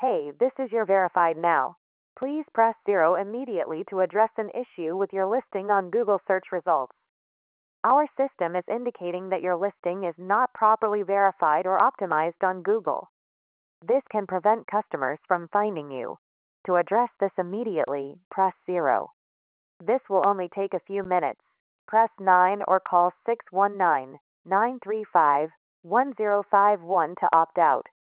Hey, this is your verified now. Please press 0 immediately to address an issue with your listing on Google search results. Our system is indicating that your listing is not properly verified or optimized on Google. This can prevent customers from finding you. To address this immediately, press 0. This will only take a few minutes. Press 9 or call 619-935-1051 to opt out.